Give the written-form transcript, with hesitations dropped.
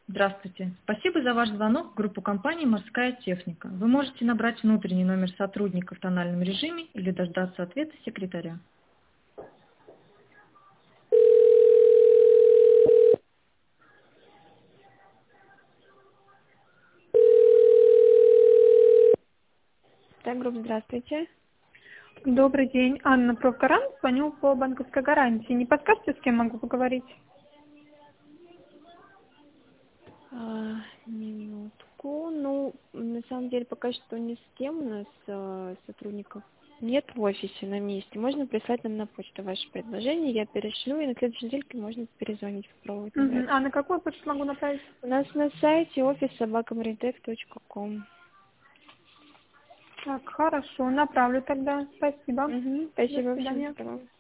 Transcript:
Здравствуйте. Спасибо за ваш звонок в группу компании «Морская техника». Вы можете набрать внутренний номер сотрудника в тональном режиме или дождаться ответа секретаря. Так, группа, здравствуйте. Добрый день, Анна Профгарант, звоню по банковской гарантии. Не подскажете, с кем могу поговорить? Минутку. Ну, на самом деле, пока что ни с кем у нас сотрудников нет в офисе на месте. Можно прислать нам на почту ваше предложение, я перешлю, и на следующей недельке можно перезвонить, попробовать набрать. А на какую почту могу направить? У нас на сайте office@maritech.com. Так, хорошо, направлю тогда. Спасибо. До Спасибо, всего свидания. доброго.